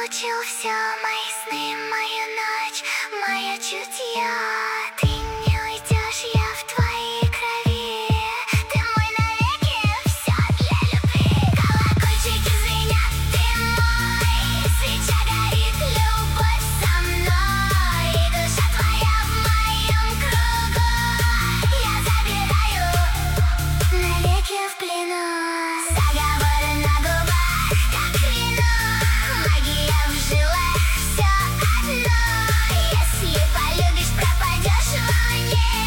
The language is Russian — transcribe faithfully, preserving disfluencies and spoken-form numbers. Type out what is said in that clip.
получил все мои сны, мою ночь, мое чутье. Ты не уйдешь, я в твоей крови. Ты мой навеки, все для любви. Колокольчики звенят, ты мой. Свеча горит, любовь со мной. И душа твоя в моем кругу. Я забираю навеки в плену. Заговоры на губах, как вино. Магия в жилах, все одно. Если полюбишь, пропадешь во мне.